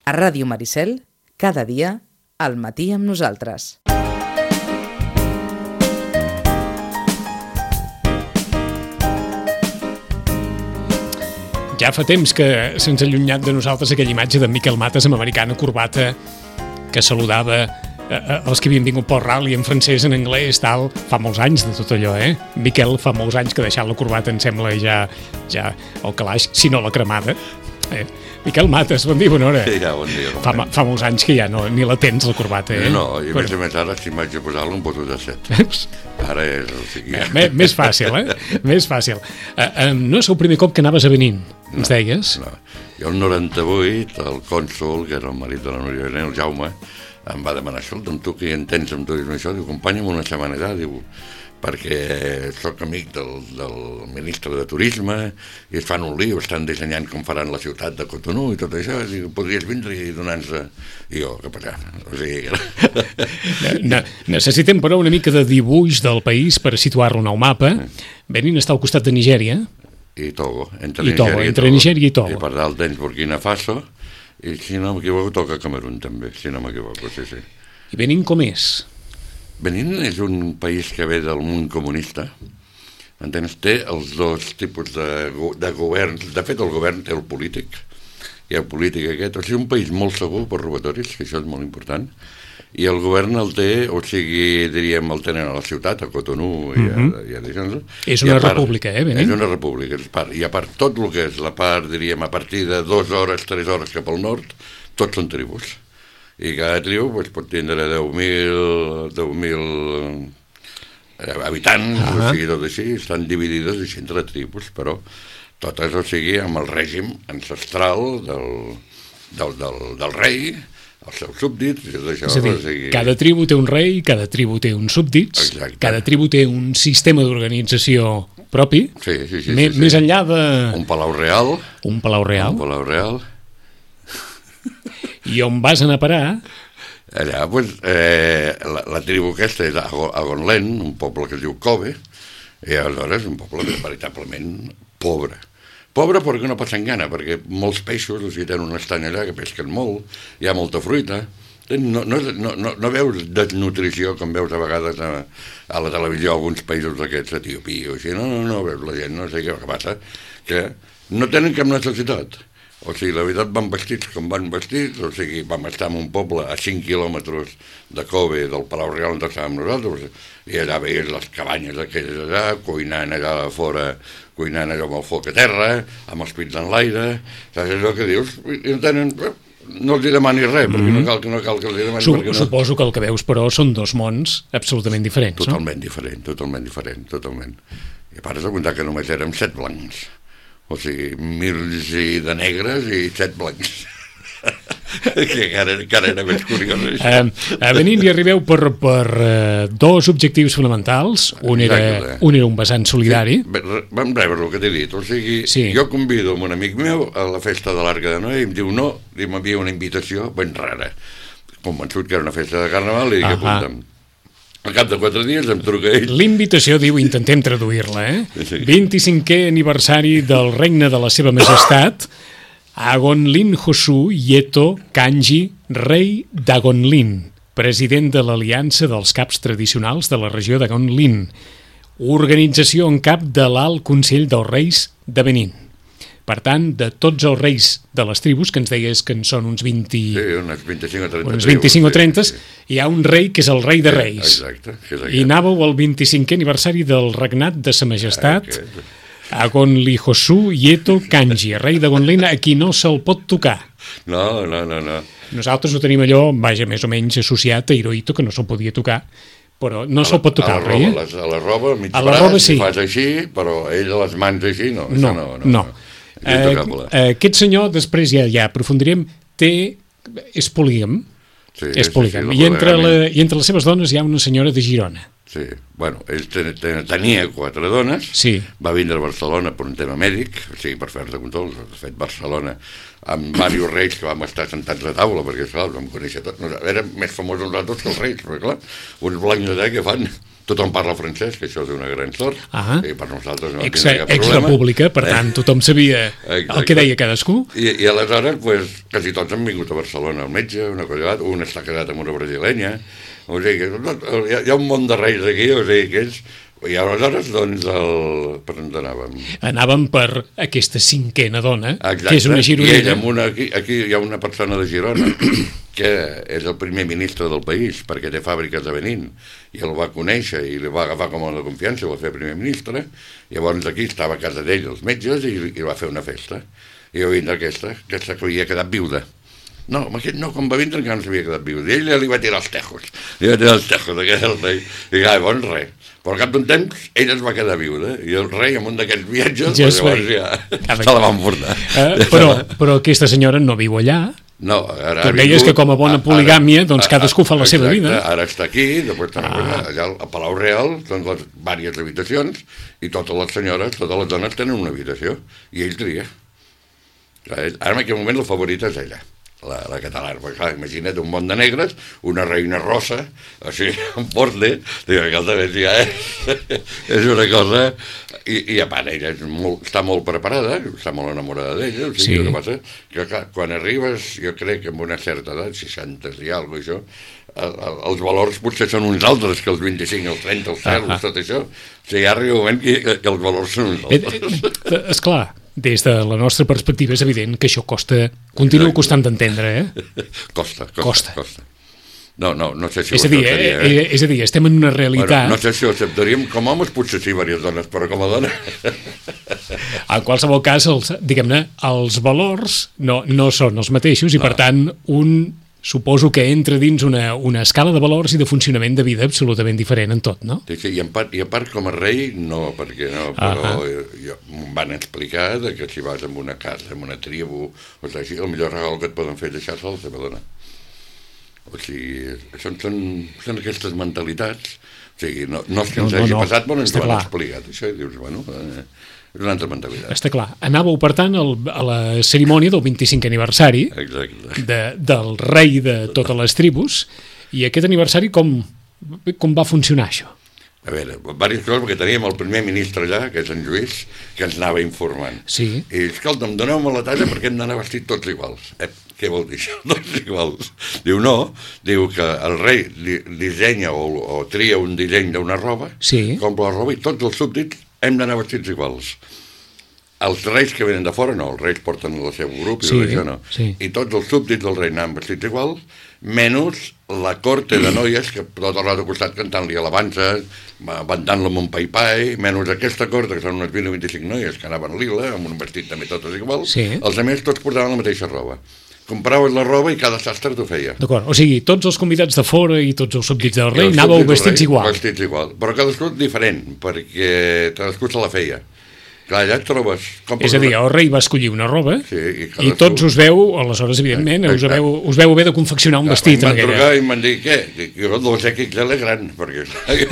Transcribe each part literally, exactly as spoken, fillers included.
A Ràdio Maricel, cada dia, al matí amb nosaltres. Ja fa temps que se'ns ha allunyat de nosaltres aquella imatge de Miquel Matas amb americana corbata que saludava eh, els que havien vingut pel rally en francès, en anglès, tal. Fa molts anys de tot allò, eh? Miquel fa molts anys que ha deixat la corbata, em sembla, ja, ja el calaix, si no la cremada. Eh? Miquel Matas, bon dia, bona hora. Sí, ja, bon dia. Fa, fa molts anys que ja no, ni la tens, la corbata, eh? No, i a Però... més a més ara, si m'haig de posar-la, em poso de set. Ara és el sigui... Eh, més fàcil, eh? Més fàcil. Uh, uh, no és el primer cop que anaves a Benín, ens no, deies? No. Jo el noranta-vuit, el cònsol, que era el marit de la Núria Benín, el Jaume, em va demanar, escolta'm, tu que hi entens amb turisme això, diu, acompanya'm una setmana allà, diu, perquè sóc amic del, del ministre de Turisme i es fan un lío, estan dissenyant com faran la ciutat de Cotonou i tot això, i diu, podries vindre i donar-nos... I jo, cap allà. O sigui... ne necessitem, però, una mica de dibuix del país per situar-lo en el mapa. Benín està al costat de Nigèria. I Togo. Entre I Togo, Nigèria, entre Togo. Nigèria i Togo. I per dalt tens Burkina Faso, i si no m'equivoco toca Camerún també, si no m'equivoco, sí, sí. I Benín com és? Benín és un país que ve del món comunista, entens? Té els dos tipus de, de governs, de fet el govern té el polític, hi ha el polític aquest, o sigui, un país molt segur per robatoris, que això és molt important, i el govern el té, o sigui, diríem, el tenen a la ciutat, a Cotonou, i a, mm-hmm. i a, i a, és una part, república, eh, Benín? És una república, és part, i a part tot el que és la part, diríem, a partir de dues hores, tres hores cap al nord, tots són tribus. I cada tribu pues, pot tindre deu mil habitants, uh -huh. o sigui, tot així, estan dividides així entre tribus, però totes, o sigui, amb el règim ancestral del, del, del, del rei, els seus súbdits, i tot això. És a dir, o sigui... cada tribu té un rei, cada tribu té uns súbdits, exacte. Cada tribu té un sistema d'organització propi, sí, sí, sí, més, sí, sí. més enllà de... Un palau real. Un palau real. Un palau real. I on vas anar a parar? Allà, doncs, eh, la, la tribu aquesta és Agonlen, un poble que es diu Kobe, i aleshores un poble veritablement pobre. Pobre perquè no passen gana, perquè molts peixos, o sigui, tenen un estany allà que pesquen molt, hi ha molta fruita, no, no, no, no, no veus desnutrició com veus a vegades a, a la televisió a alguns països d'aquests, Etiòpia o així, no, no, no veus la gent, no sé què passa, que no tenen cap necessitat. O sigui, la veritat, van vestits com van vestits, o sigui, vam estar en un poble a cinc quilòmetres de Kobe, del Palau Real on estàvem nosaltres, i allà veies les cabanyes aquelles allà, cuinant allà a fora, cuinant allò amb el foc a terra, amb els pits en l'aire, saps allò que dius? I no tenen... No els hi demani res, perquè mm-hmm. no cal, no cal que els hi demani... Sup no... Suposo que el que veus, però, són dos mons absolutament diferents, totalment no? Diferent, totalment diferent, totalment. I a part de comptar que només érem set blancs. O sigui, mils i de negres i set blancs. que encara, encara era més curiós. Uh, a Benín hi arribeu per, per uh, dos objectius fonamentals. Un era, un era un vessant solidari. Sí, vam rebre el que t'he dit. O sigui, sí. Jo convido un amic meu a la festa de l'Arca de Noé i em diu no, i m'envia una invitació ben rara. Convençut que era una festa de carnaval i dic, apunta'm. Al cap de quatre dies em truca ell. L'invitació diu, intentem traduir-la, eh? Sí. vint-i-cinquè aniversari del regne de la seva majestat, Agonlin Josu Yeto Kanji, rei d'Agonlin, president de l'Aliança dels Caps Tradicionals de la regió d'Agonlin, organització en cap de l'Alt Consell dels Reis de Benín. Per tant, de tots els reis de les tribus, que ens deies que en són uns vint... Sí, unes vint-i-cinc o trenta. Uns vint-i-cinc o trenta, sí, sí. Hi ha un rei que és el rei de reis. Exacte. exacte. I anàveu al vint-i-cinquè aniversari del regnat de sa majestat, Agonli Josu Yeto Kanji, rei d'Agonlin, a qui no se'l pot tocar. No, no, no, no. Nosaltres ho tenim allò, vaja, més o menys associat a Hirohito, que no se'l podia tocar, però no se'l pot tocar el rei, eh? A la roba, mig a la roba, braç, sí. Fas així, però ell a les mans així, no. No, no, no. no. no. Eh, aquest senyor, després ja, ja aprofundirem, té, és polígam, sí, és polígam, sí, sí, I, entre la, i entre les seves dones hi ha una senyora de Girona. Sí, bueno, ell ten, ten, tenia quatre dones, sí. Va vindre a Barcelona per un tema mèdic, o sigui, per fer-se control, de fet, Barcelona, amb diversos reis que vam estar sentats a taula, perquè, esclar, vam conèixer tots, érem més famosos nosaltres que els reis, perquè, clar, uns blancs allà que fan tothom parla francès, que això és una gran sort, ah. i per nosaltres no Ex, tindria cap problema. Ex-república, per tant, tothom sabia el que deia cadascú. I, i aleshores, pues, quasi tots han vingut a Barcelona al metge, una cosa, un està casat amb una brasilenya, o sigui, hi ha, hi ha un món de reis aquí, o sigui, que és... I aleshores, doncs, el... per on anàvem? Anàvem per aquesta cinquena dona, Exacte. Que és una gironina. I ella, amb una, aquí, aquí hi ha una persona de Girona que és el primer ministre del país, perquè té fàbriques a Benín, i el va conèixer i li va agafar com a de confiança, i va fer primer ministre. Llavors aquí estava a casa d'ell, els metges, i, i va fer una festa. I va vindre aquesta, aquesta que havia quedat viuda. No, amb aquest no, com va vindre encara no s'havia quedat viu. I ell li va tirar els tejos, li va tirar els tejos d'aquest el rei. I llavors res. Però al cap d'un temps ell es va quedar viuda, i el rei amb un d'aquests viatges ja, llavors ja se la van portar. Uh, però, però aquesta senyora no viu allà. No, ara tu deies que com a bona poligàmia, doncs cadascú fa la exacte, seva vida. Ara està aquí, després ah. allà al Palau Real, doncs les diverses habitacions, i totes les senyores, totes les dones tenen una habitació, i ell tria. Ara en aquell moment la favorita és ella. La, la catalana, perquè clar, imagina't un món de negres, una reina rossa, així, en porte, diu que altra vegada ja és, és una cosa, i, i a part ella és molt, està molt preparada, està molt enamorada d'ella, o sigui, sí. El que passa que clar, quan arribes, jo crec que amb una certa edat, seixanta i alguna cosa, això, el, el, els valors potser són uns altres que els vint-i-cinc, els trenta, els cels, ah, tot això, o sigui, arriba un moment que, que els valors són uns altres. Eh, eh, esclar, des de la nostra perspectiva és evident que això costa, continua costant d'entendre, eh? Costa, costa, costa. costa. No, no, no sé si és ho a dir, acceptaria. Eh, eh? És a dir, estem en una realitat... Bueno, no sé si ho acceptaríem, com a homes potser sí, diverses dones, però com a dona... En qualsevol cas, els, diguem-ne, els valors no, no són els mateixos i, no. Per tant, un... Suposo que entra dins una, una escala de valors i de funcionament de vida absolutament diferent en tot, no? Sí, sí, i, en part, i a part com a rei, no, perquè no, però uh -huh. jo, em van explicar que si vas en una casa, en una tribu, o sigui, el millor regal que et poden fer és deixar-se a la teva dona. O sigui, són, són, són aquestes mentalitats, o sigui, no, no és que ens no, no, hagi no. passat, però ens ho han explicat, això, i dius, bueno... Eh, és una altra mentalitat. Està clar. Anàveu, per tant, el, a la cerimònia del vint-i-cinquè aniversari de, del rei de totes les tribus, i aquest aniversari com, com va funcionar això? A veure, diverses coses, perquè teníem el primer ministre allà, que és en Lluís, que ens anava informant. Sí. I, escolta'm, doneu-me la talla perquè hem d'anar vestit tots iguals. Eh, què vol dir això? Tots iguals. Diu, no, diu que el rei li, dissenya o, o tria un disseny d'una roba, sí. compra la roba i tots els súbdits hem d'anar vestits iguals. Els reis que venen de fora no, els reis porten el seu grup i sí, això no. Sí. I tots els súbdits del rei anaven vestits iguals, menys la corte de noies que tot el rato al costat cantant-li alabances, cantant-lo amb un pai-pai, menys aquesta corte, que són unes vint o vint-i-cinc noies que anaven lila, amb un vestit també totes iguals, sí. Els altres tots portaven la mateixa roba. Compraves la roba i cada sastre t'ho feia. D'acord, o sigui, tots els convidats de fora i tots els súbdits del rei anàveu vestits igual. Vestits igual, però cadascú diferent, perquè cadascú se la feia. Clar, allà et trobes... És a dir, el rei va escollir una roba sí, i, cadascú... i tots us veu, aleshores, evidentment, us veu, us veu haver de confeccionar un clar, vestit. Em van trucar i em van dir, què? Jo el dos equis és gran, perquè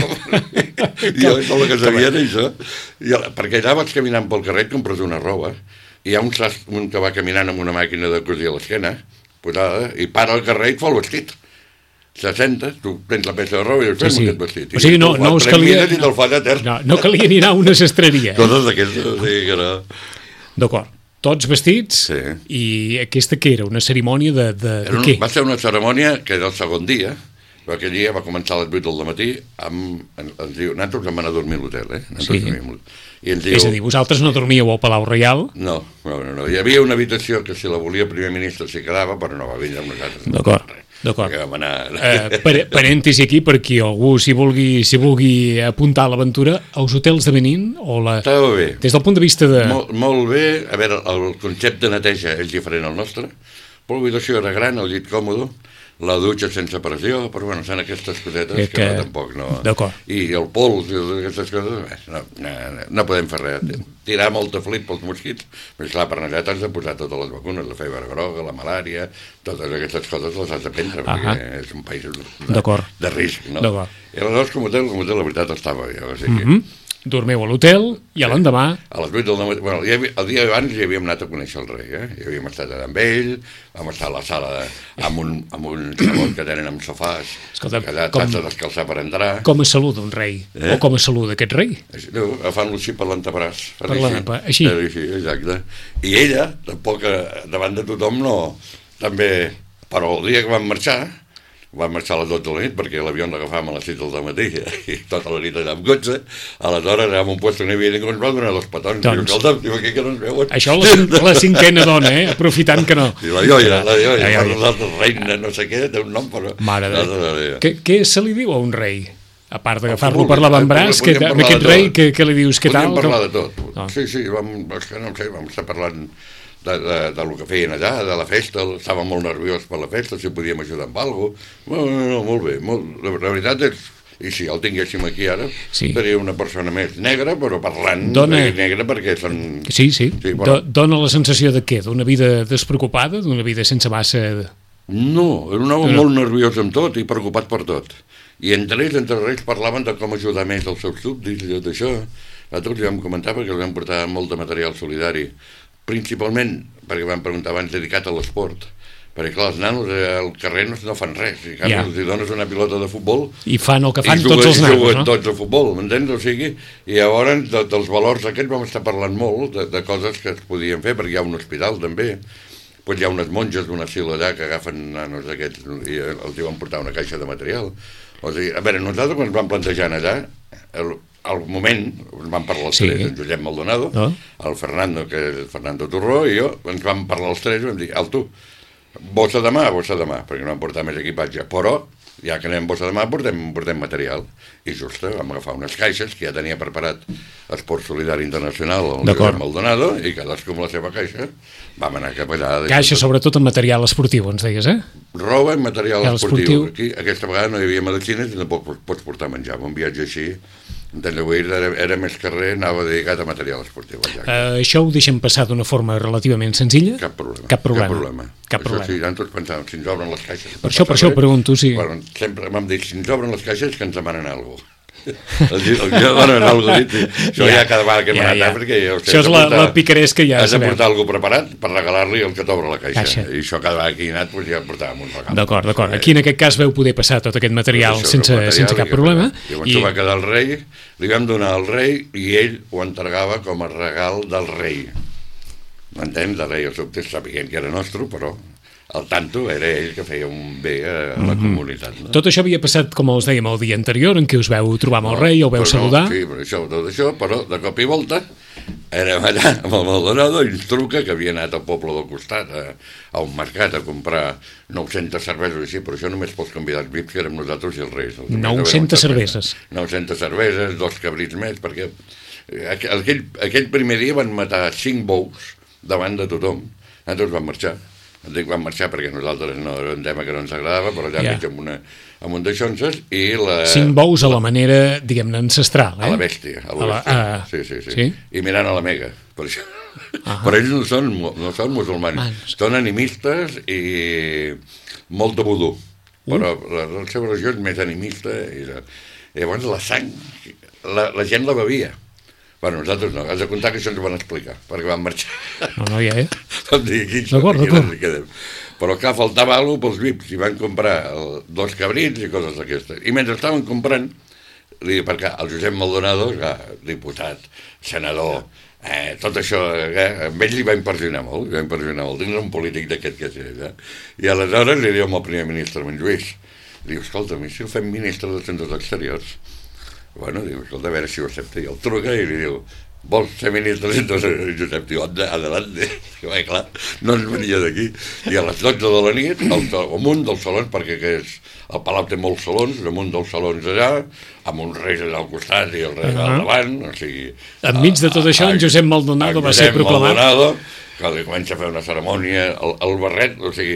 jo és el que sabia d'això. Perquè allà vaig caminant pel carrer i compres una roba, i hi ha un, un que va caminant amb una màquina de cosir a l'esquena, posada, i para al carrer i et fa el vestit. Se senta, tu prens la peça de roba i dius, fem sí, sí. aquest vestit. O sigui, no, no us calia... No, no calia ni anar a una sastreria. Totes d'aquestes, o sigui que no... D'acord. Tots vestits, sí. I aquesta què era? Una cerimònia de, de, de un, què? Va ser una cerimònia que era el segon dia, però aquell dia va començar a les vuit del matí, amb, ens diu, nosaltres vam anar a dormir a l'hotel, eh? Sí. I ens diu, és a dir, vosaltres no dormíeu al Palau Reial? No, no, no, no. Hi havia una habitació que si la volia el primer ministre s'hi quedava, però no va vindre amb nosaltres. D'acord. D'acord. Anar... Uh, par parèntesi aquí, per qui algú s'hi vulgui, si vulgui apuntar a l'aventura, els hotels de Benín, o la... Estava bé. Des del punt de vista de... Molt, molt bé. A veure, el concepte de neteja és diferent al nostre, però l'habitació era gran, el llit còmode, la dutxa sense pressió, però bueno, són aquestes cosetes que, que no, tampoc no... D'acord. I el pols i aquestes coses, no, no, no podem fer res. Tirar molta flip pels mosquits, però clar, per allà t'has de posar totes les vacunes, la febre groga, la malària, totes aquestes coses les has de prendre, uh -huh. perquè és un país de, de risc, no? I aleshores, com a hotel, com a hotel, la veritat estava bé, o sigui, uh -huh. Dormeu a l'hotel i a l'endemà... A les vuit del matí... Bueno, el dia, el dia abans ja havíem anat a conèixer el rei, eh? Ja havíem estat allà amb ell, vam estar a la sala de, amb, un, amb un saló que tenen amb sofàs, Escolta, que allà com- t'has de descalçar per entrar. Com es saluda un rei? Eh? O com es saluda aquest rei? No, agafant-lo així per l'antebraç. Per l'antebraç, així. Així, exacte. I ella, tampoc, eh, davant de tothom, no... També... Però el dia que vam marxar, vam marxar a les dotze de la nit, perquè l'avió l'agafàvem a les sis del matí, i tota la nit allà amb cotxe, aleshores en un lloc on hi havia ningú, ens va donar dos petons. Doncs- Diu, escolta, diu, aquí que no ens veuen. Això la, cin la cinquena dona, eh? Aprofitant que no. I la ioia, la ioia, La per ioia. nosaltres, reina, no sé què, té un nom, però... Mare de... Nosaltres, Què, què se li diu a un rei? A part d'agafar-lo Molt bé, per l'avantbraç, que podríem a parlar aquest de rei, tot. què, què li dius? Què tal? Podríem parlar de Com- tot. Ah. Sí, sí, vam, és que no sé, vam estar parlant de, de, de lo que feien allà, de la festa, estava molt nerviós per la festa, si podíem ajudar amb alguna cosa. No, no, no, molt bé. Molt, la, la veritat és, i si el tinguéssim aquí ara, Sí. seria una persona més negra, però parlant Dona- de negra perquè són... Sí, sí. Sí, bueno. Do Dona la sensació de què? D'una vida despreocupada? D'una vida sense massa... No, era un home No. molt nerviós amb tot i preocupat per tot. I entre ells, entre ells, parlaven de com ajudar més els seus súbdits i tot això. Nosaltres li vam comentar perquè els vam portar molt de material solidari. Principalment, perquè vam preguntar abans, dedicat a l'esport. Perquè, clar, els nanos eh, al carrer no, no fan res. I, en canvi, Ja. els hi dones una pilota de futbol I fan el que fan i juguen, tots els nanos, juguen no? tots a futbol, m'entens? O sigui, i llavors de, dels valors aquests vam estar parlant molt de, de coses que es podien fer, perquè hi ha un hospital també. Pues hi ha unes monges d'un asil allà que agafen nanos d'aquests i els hi van portar una caixa de material. O sigui, a veure, nosaltres quan ens vam plantejant allà, el, al moment, ens vam parlar els Sí. tres, en Josep Maldonado, No? el Fernando, que és Fernando Torró, i jo, ens vam parlar els tres i vam dir, al tu, bossa de mà, bossa de mà, perquè no vam portar més equipatge, però ja que anem bossa de mà, portem, portem material. I just eh, vam agafar unes caixes que ja tenia preparat Esport Solidari Internacional, el D'acord. Josep Maldonado, i cadascú amb la seva caixa, vam anar cap allà. Caixa, sobretot en material esportiu, ens deies, eh? Roba i material Material esportiu. esportiu. Aquí, aquesta vegada no hi havia medicines i tampoc pots portar menjar. Un viatge així, entens, era, era més carrer, anava dedicat a material esportiu. Allà. Uh, això ho deixem passar d'una forma relativament senzilla? Cap problema. Cap problema. Cap problema. Cap Això problema. sí, ja tots pensàvem, si ens obren les caixes... Per això, per això ho pregunto, sí. Bueno, sempre m'han dit, si ens obren les caixes, que ens demanen alguna cosa. Els diuen, els demanen alguna cosa. Això ja, ja cada vegada que hem ja, anat, ja. perquè... Jo, Això és la, la picaresca ja. Has de sabem. portar alguna cosa preparat per regalar-li el que t'obre la caixa. Caixa. I això cada vegada que hi he anat, doncs ja portàvem un regal. D'acord, d'acord. Aquí en aquest cas veu poder passar tot aquest material Doncs això, sense, el material sense cap i problema. I llavors I... va quedar el rei, li vam donar al rei i ell ho entregava com a regal del rei. M'entens? Del rei, el sobte sabien que era nostre, però al tanto era ell que feia un bé a la Mhm. comunitat. No? Tot això havia passat, com els dèiem, el dia anterior, en què us veu trobar amb el rei, el veu Però saludar. No, sí, però això, tot això, però de cop i volta érem allà amb el Maldonado i ens truca que havia anat al poble del costat a, a un mercat a comprar nou-centes cerveses així, però això només pels convidats V I Ps que érem nosaltres i els reis. Els nou-centes cerveses. nou-centes cerveses, dos cabrits més, perquè aqu- aquell, aquell primer dia van matar cinc bous davant de tothom. Nosaltres vam marxar. Dic vam marxar perquè nosaltres no era un tema que no ens agradava, però allà Ja. mig amb, una, amb un d'aixonses i la... Cinc bous a la manera, diguem-ne, ancestral, eh? A la bèstia, a la A la- bèstia. a- Sí, sí, sí, sí? I mirant a la Mega, per això. Ah. Però ells no són, mu- no són musulmans, Mans. són animistes i molt de vudú. Però la, la seva religió és més animista i, la, i llavors la sang, la, la gent la bevia. Bueno, nosaltres no, has de comptar que això ens ho van explicar, perquè vam marxar. No, no, ja, eh? Vam dir, aquí som, D'acord, aquí d'acord. ens hi quedem. Però clar, faltava alguna cosa pels V I Ps, i van comprar el, dos cabrits i coses d'aquestes. I mentre estaven comprant, li dic, perquè el Josep Maldonado, ja, diputat, senador, eh, tot això, eh, amb ell li va impressionar molt, li va impressionar molt, dins un polític d'aquest que és, eh? I aleshores li diu al primer ministre, en Lluís, li diu, escolta, si el fem ministre d'Assumptes Exteriors, bueno, diu, escolta, a veure si ho accepta, i el truca i li diu, vols ser ministre? Entonces Josep diu, adelante. I va, clar, no ens venia d'aquí. I a les dotze de la nit, al, amunt dels salons, perquè que és, el Palau té molts salons, amunt dels salons allà, amb uns reis allà al costat i el rei Uh-huh. al davant, o sigui... Enmig de tot això, en Josep Maldonado va ser proclamat. Maldonado, que li comença a fer una cerimònia, el, el barret, o sigui,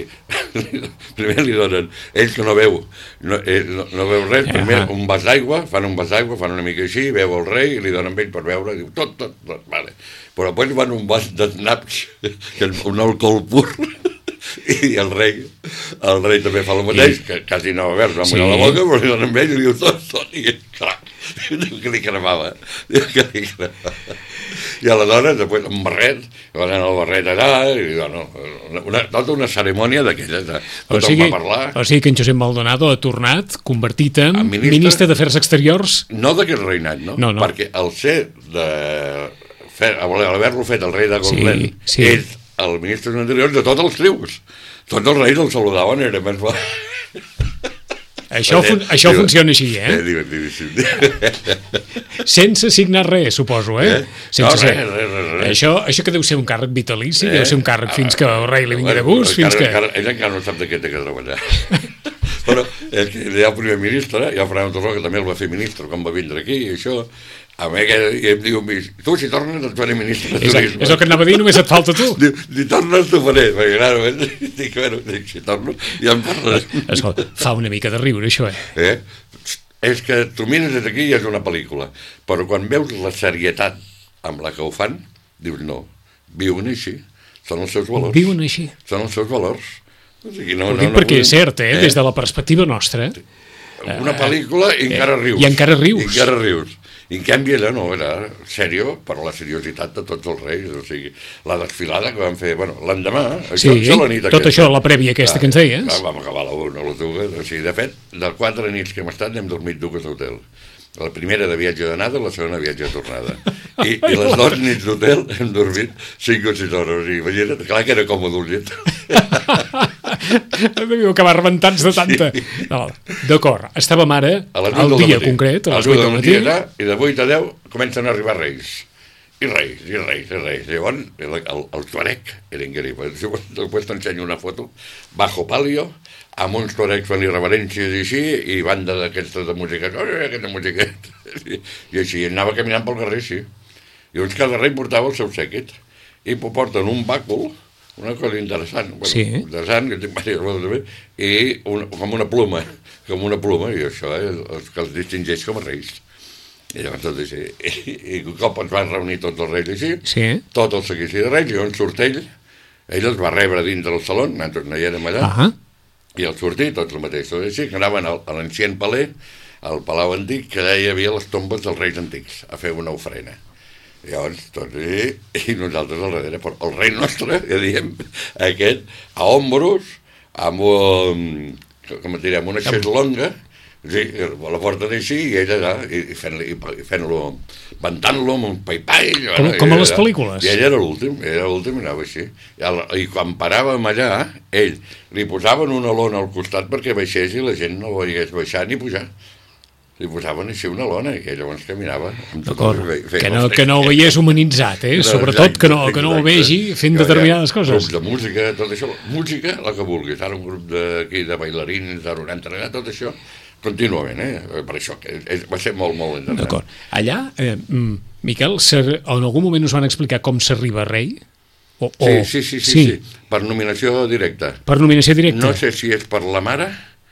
primer li donen, ell que no veu, no, ell no, no veu res, primer Ahà. un vas d'aigua, fan un vas d'aigua, fan una mica així, veu el rei, i li donen ell per veure, diu, tot, tot, tot, vale. Però després van un vas de snaps, que és un alcohol pur, i el rei, el rei també fa el mateix, que quasi no va veure, va Sí. mullar la boca, però li donen ell i li diu, tot, tot, i clar, Diu que li cremava. Diu que li cremava. I aleshores, després, un barret, van anar el barret allà, i bueno, una, tota una cerimònia d'aquelles, tothom o sigui, va parlar. O sigui que en Josep Maldonado ha tornat, convertit en ministre, ministre d'Afers Exteriors. No d'aquest reinat, no? no, no? Perquè el ser de... Fer, haver-lo fet el rei de Gondlen, sí, sí. és el ministre interiors de tots els tribus. Tots els reis el saludaven, era més bo. Això, fun això diu, funciona així, eh? eh divertidíssim. Sense signar res, suposo, eh? eh? Sense no, ser. res, res, res. Això, això que deu ser un càrrec vitalici, eh? Deu ser un càrrec ah, fins que el rei li vingui de gust, encara, fins que... Encara, ell encara no sap de què té que treballar. Però és que hi ha el primer ministre, hi ha el Fernando Torró, que també el va fer ministre quan va vindre aquí, i això... A mi que i em diu, tu si tornes et faré ministre de turisme. És el que anava a dir, només et falta tu. Diu, si tornes t'ho faré, perquè clar, dic, bueno, dic, si torno ja em parles. Escolta, fa una mica de riure, això, eh? Eh? És que tu mires des d'aquí i és una pel·lícula, però quan veus la serietat amb la que ho fan, dius, no, viuen així, són els seus valors. Viuen així. Són els seus valors. O sigui, no, ho no, dic no, perquè no, és cert, eh? eh? Des de la perspectiva nostra. Una pel·lícula i encara rius. I encara rius. I encara rius. I en canvi allà no, era sèrio per la seriositat de tots els reis, o sigui, la desfilada que van fer, bueno, l'endemà, sí, això, la nit tot aquesta, això, la prèvia aquesta clar, que ens deies. Clar, vam acabar a la una, a les dues, o sigui, de fet, de quatre nits que hem estat n'hem dormit dues d'hotel. La primera de viatge d'anada, la segona de viatge de tornada. I, i les dues nits d'hotel hem dormit cinc o sis hores. O sigui, imagina't, clar que era còmode un llet. Devíeu acabar rebentats de tanta... Sí. No, d'acord, estàvem ara al dia concret, a les vuit del matí. I de vuit a deu comencen a arribar reis. I reis, i reis, i reis. Llavors, el, el, el tuareg era increïble. Després t'ensenyo una foto, bajo palio, amb uns tuaregs fent-li reverències i així, i banda d'aquestes de música, oh, aquesta música, i, i així, anava caminant pel carrer, sí. I llavors cada rei portava el seu sèquit, i porten un bàcul, una cosa interessant, bueno, sí. interessant, que tinc diverses coses també, i un, com una pluma, com una pluma, i això és el que els distingeix com a reis. I llavors tot així, i, i un cop ens van reunir tots els reis així, sí. tot el seguici de reis, i on surt ell, ell els va rebre dins del saló, nosaltres no hi érem allà, uh -huh. i al sortir tots el mateix, tot així, que anaven al, a l'ancient paler, al palau antic, que allà hi havia les tombes dels reis antics, a fer una ofrena. I llavors, tots, i, i nosaltres al darrere, però el rei nostre, ja diem, aquest, a ombros, amb un, com et diré, amb una xeslonga, sí, a la porta d'així, i ell allà, i fent-lo, fent ventant-lo amb un pai-pai. Com, com a les pel·lícules. I ell era l'últim, era l'últim, i anava així. I, el, I quan paràvem allà, ell, li posaven una lona al costat perquè baixés i la gent no veiés baixar ni pujar. Li posaven així una lona i ell llavors caminava. D'acord, que, no, que no ho veiés humanitzat, eh? No, sobretot exacte, que no, que no ho vegi fent jo, determinades ja, coses. Grups de música, tot això, música, la que vulguis. Ara un grup d'aquí de bailarins, de noranta, tot això, contínuament, eh? Per això, que és, va ser molt, molt interessant. D'acord. Allà, eh, Miquel, en algun moment us van explicar com s'arriba a rei? O, o... Sí, sí, sí, sí, sí, sí, per nominació directa. Per nominació directa? No sé si és per la mare,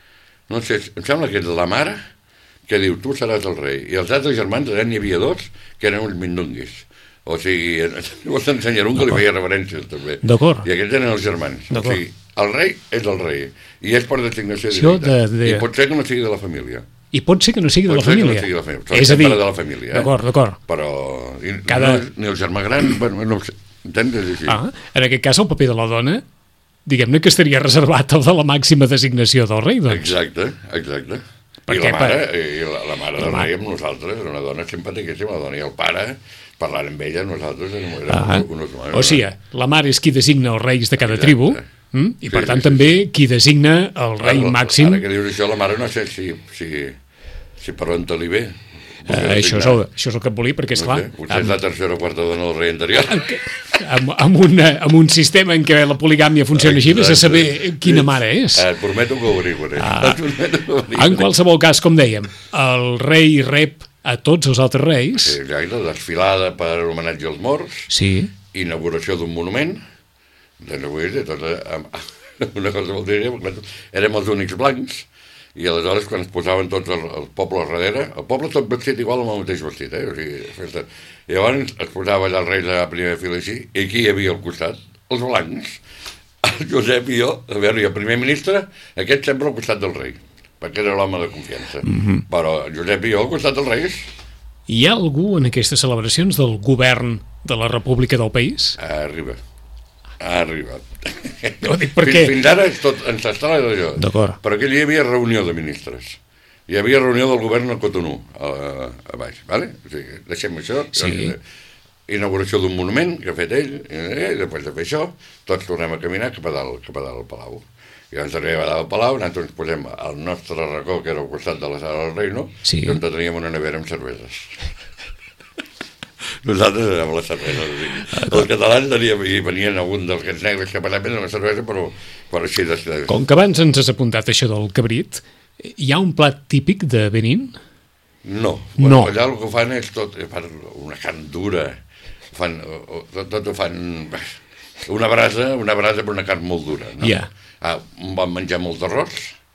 no sé, em sembla que és la mare, que diu, tu seràs el rei. I els altres germans, allà n'hi havia dos, que eren uns mindunguis. O sigui, vos t'ensenyaré un que li feia reverències, també. D'acord. I aquests eren els germans. O sigui, el rei és el rei. I és per designació directa. De, de... I pot ser que no sigui de la família. I pot ser que no sigui de pot la família. Pot ser que no sigui de la família. És a dir, de la família, eh? D'acord, d'acord. Però i, Cada... no, ni el germà gran, bueno, no ho sé. Entens? És així. Ah, en aquest cas, el paper de la dona, diguem-ne que estaria reservat al de la màxima designació del rei, doncs. Exacte, exacte. I la mare, i la, la mare del rei amb nosaltres, era una dona simpaticíssima, la dona i el pare, parlant amb ella, nosaltres érem ah, uns humanos. O sigui, la mare és qui designa els reis de cada exacte. tribu, mm? i sí, per tant sí, també sí. qui designa el rei ara, màxim. Ara que dius això, la mare no sé si, si, si per on te li ve. Uh, això, és el, això és el que et volia, perquè és no clar... Sé, potser amb, és la tercera o quarta dona del rei anterior. Amb, amb, una, amb un sistema en què la poligàmia funciona així, vés a saber quina mare és. Et prometo que ho averiguaré. Ah, en qualsevol cas, com dèiem, el rei rep a tots els altres reis... Sí, exacte, desfilada per homenatge als morts, sí. inauguració d'un monument, de tota, una cosa molt dir, érem els únics blancs, i aleshores quan es posaven tots el, el poble al darrere, el poble tot vestit igual amb el mateix vestit, eh? O sigui, festa. I llavors es posava allà el rei de la primera fila així, i qui hi havia al costat? Els blancs. El Josep i jo, a veure, i el primer ministre, aquest sempre al costat del rei, perquè era l'home de confiança. Mm-hmm. Però Josep i jo al costat dels reis, Hi ha algú en aquestes celebracions del govern de la República del país? Arriba. Ha arribat. No, dic per fins, què? fins ara és tot ancestral d'allò. D'acord. Però aquí hi havia reunió de ministres. Hi havia reunió del govern a Cotonou, a, a baix, vale? O sigui, deixem això. Sí. Inauguració d'un monument que ha fet ell, i després de fer això, tots tornem a caminar cap a dalt, cap a dalt al Palau. I abans d'arribar a dalt al Palau, nosaltres ens posem al nostre racó, que era al costat de la sala del Reino, sí. i on teníem una nevera amb cerveses. Nosaltres érem les cerveses. Els catalans teníem, i venien alguns dels gats negres que passaven amb la cervesa, però, però així de... Com que abans ens has apuntat això del cabrit, hi ha un plat típic de Benín? No. No. Allà el que fan és tot, fan una carn dura, fan, tot, tot ho fan... Una brasa, una brasa per una carn molt dura. No? Yeah. Ah, vam menjar molt d'arròs,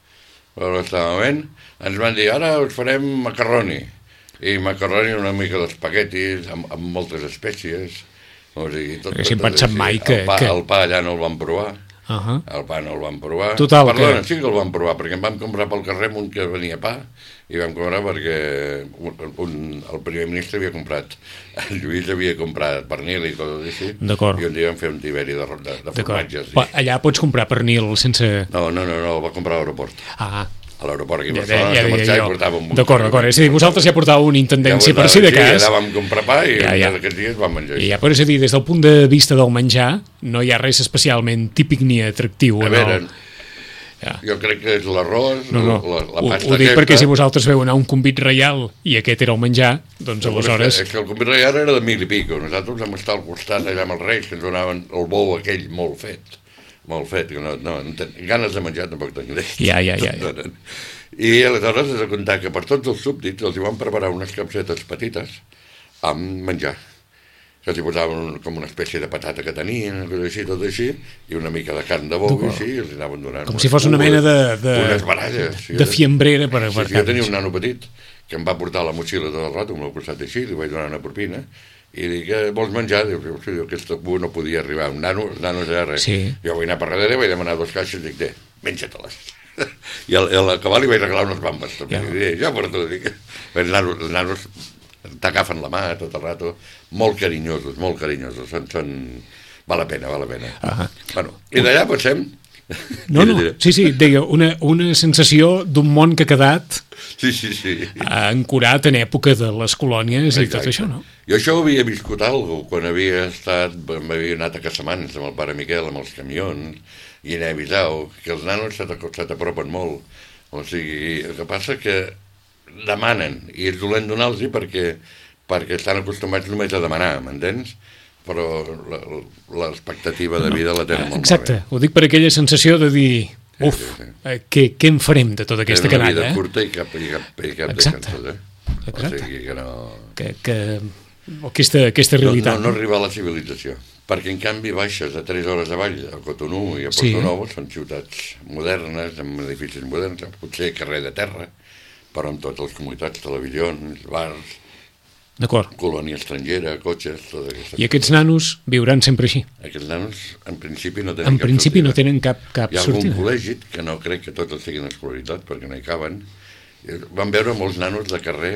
però estava moment, ens van dir, ara us farem macarroni. I macarroni una mica d'espaguetis amb, amb moltes espècies, o sigui, tot, si em tot, pensat tot, mai que, el pa, que... el pa allà no el vam provar. Uh-huh. El pa no el vam provar. Total, Perdona, que... sí que el vam provar, perquè em vam comprar pel carrer un que venia pa, i vam comprar perquè un, un, el primer ministre havia comprat, el Lluís havia comprat pernil i tot així, i un dia vam fer un tiberi de, de, de formatges. I... Allà pots comprar pernil sense... No, no, no, no el va comprar a l'aeroport. Ah, a l'aeroport aquí a Barcelona, ja, ja, ja, ja, ja, portàvem... D'acord, d'acord, és a dir, vosaltres ja portàveu una intendència ja per si de cas. Sí, allà vam comprar pa i ja, ja. aquests dies vam menjar. I ja, però és a dir, des del punt de vista del menjar, no hi ha res especialment típic ni atractiu. A veure, no? Ja. Jo crec que és l'arròs, no, no. la, la pasta ho, ho dic aquesta. perquè si vosaltres veu anar a un convit reial i aquest era el menjar, doncs no, aleshores... És que, és que el convit reial era de mil i pico. Nosaltres vam estar al costat allà amb els reis, que ens donaven el bou aquell molt fet. Molt fet, que no, no, no ten... ganes de menjar tampoc tenc. Ja, ja, ja. ja. I aleshores has de comptar que per tots els súbdits els hi van preparar unes capsetes petites amb menjar. Que els hi posaven com una espècie de patata que tenien, així, tot així, i una mica de carn de bou, i així, i els anaven donant... Com si fos una mena de... de unes baralles. Sí, de fiambrera per... Sí, sí, jo tenia un nano petit que em va portar la motxilla tot el rato, amb el costat així, li vaig donar una propina, i dic, vols menjar? Diu, sí, aquesta bu no podia arribar, un nano, els nanos era res. Sí. Jo vaig anar per darrere, vaig demanar dos caixes, dic, té, menja-te-les. I al, al acabar li vaig regalar unes bambes, també. Ja. I dic, ja per tu, dic, els nanos, els nanos t'agafen la mà tot el rato, molt carinyosos, molt carinyosos, són, són... val la pena, val la pena. Uh-huh. Bueno, i d'allà passem... No, no, sí, sí, deia, una, una sensació d'un món que ha quedat sí, sí, sí. ancorat en època de les colònies. Exacte. I tot això, no? Jo això ho havia viscut algo, quan havia estat, m'havia anat a Casamans amb el pare Miquel, amb els camions, i a Bisau, que els nanos se t'apropen molt. O sigui, el que passa que demanen, i és dolent donar-los perquè, perquè estan acostumats només a demanar, m'entens? Però l'expectativa de vida la tenen molt Exacte, ho dic per aquella sensació de dir, uf, sí, sí, sí. Què, què en farem de tota aquesta canalla? Tenen una vida eh? curta i cap, i cap, i cap de cansat, eh? Exacte. O sigui que no... Que, que... Aquesta, aquesta realitat. No, no, no arribar a la civilització, perquè en canvi baixes a tres hores avall a Cotonou i a Porto Nou, sí. Són ciutats modernes, amb edificis moderns, potser carrer de terra, però amb totes les comunitats, televisions, bars... D'acord. Colònia estrangera, cotxes, tot aquesta... I aquests nanos viuran sempre així? Aquests nanos, en principi, no tenen en cap principi sortida. no tenen cap, cap hi ha sortida. Hi ha algun col·legi, que no crec que tots els siguin escolaritat, perquè no hi caben. Vam veure molts nanos de carrer,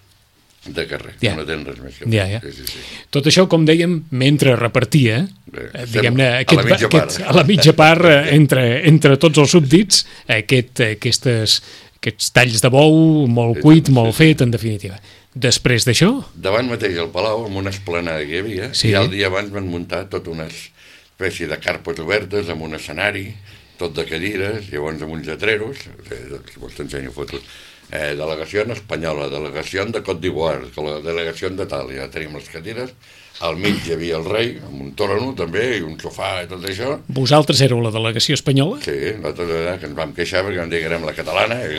de carrer, ja. No tenen res més que fer. Ja, ja. Sí, sí, sí. Tot això, com dèiem, mentre repartia, Bé, diguem-ne, a, aquest, la mitja aquest, a la mitja part, entre, entre tots els súbdits, aquest, aquestes, aquests talls de bou, molt sí, cuit, sí, molt sí, fet, sí. En definitiva. Després d'això? Davant mateix al Palau, amb una esplanada que hi havia, sí. I el dia abans van muntar tota una espècie de carpes obertes amb un escenari, tot de cadires, llavors amb uns lletreros, si vols t'ensenyo fotos, eh, delegació espanyola, delegació de Côte d'Ivoire, la delegació de tal, ja tenim les cadires, al mig hi havia el rei, amb un trono també, i un sofà i tot això. Vosaltres éreu la delegació espanyola? Sí, nosaltres que ens vam queixar perquè vam dir que érem la catalana, i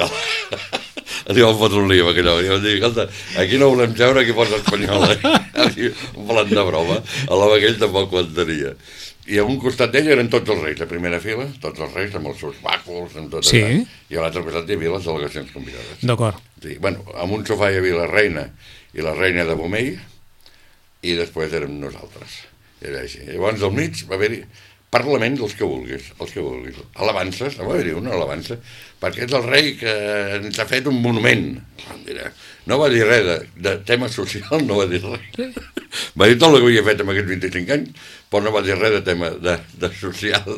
ens vam fotre un lío amb aquella hora, i vam dir, escolta, aquí no volem seure, aquí posa espanyola, un plan de broma, a l'home aquell tampoc ho entenia. I a un costat d'ell eren tots els reis, la primera fila, tots els reis amb els seus bàculs, amb tot sí. Allà, i a l'altre costat hi havia les delegacions convidades. D'acord. Sí, bueno, amb un sofà hi havia la reina i la reina de Bomell, i després érem nosaltres. Era així. Llavors al mig va haver-hi parlaments els que vulguis, els que vulguis. Alabances, no va dir una alabança, perquè és el rei que ens ha fet un monument. No va dir res de, de tema social, no va dir res. Va dir tot el que havia fet en aquests vint-i-cinc anys, però no va dir res de tema de, de social.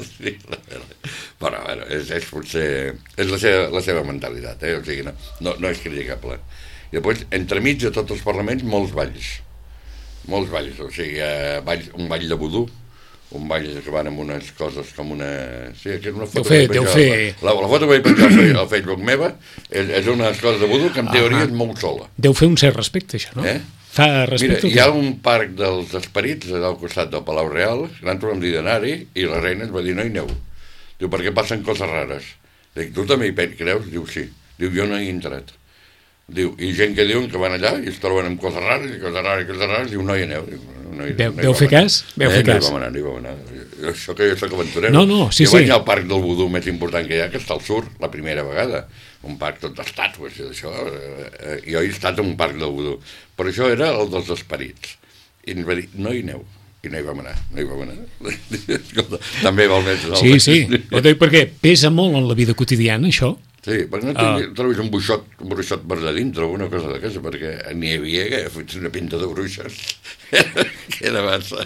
Però, bueno, és, és potser... És la seva, la seva mentalitat, eh? O sigui, no, no, no és criticable. I després, entremig de tots els parlaments, molts balls. Molts balls, o sigui, eh, balls, un ball de vudú, un ball que van amb unes coses com una... Sí, que és una foto deu fer, deu fer... La, la foto que vaig penjar al Facebook meva és, és una coses de vudú que en teoria ah, és molt sola. Deu fer un cert respecte, això, no? Eh? Fa respecte. Mira, hi ha un parc dels esperits al costat del Palau Real, que nosaltres vam dir d'anar-hi, i la reina ens va dir, no hi aneu. Diu, perquè passen coses rares. Dic, tu també hi creus? Diu, sí. Diu, jo no hi he entrat. Diu, i gent que diuen que van allà i es troben amb coses rares, i coses rares, i coses rares, diu, no hi aneu. Diu, no hi, veu no hi veu fer cas? Veu eh, fer cas. No hi vam anar, no hi vam anar. Això que jo soc aventurero. No, no, sí, jo vaig sí. anar al parc del vudú més important que hi ha, que està al sur, la primera vegada. Un parc tot d'estàtues i d'això. Eh, jo he estat en un parc del vudú. Però això era el dels esperits. I ens va dir, no hi aneu. I no hi vam anar, no hi vam anar. Escolta, també val més. Sí, sí. Ho dic perquè pesa molt en la vida quotidiana, això. Sí, perquè no uh. trobis un buixot, un bruixot per de dintre o alguna cosa d'aquesta, perquè n'hi havia que fos una pinta de bruixes. Que era massa.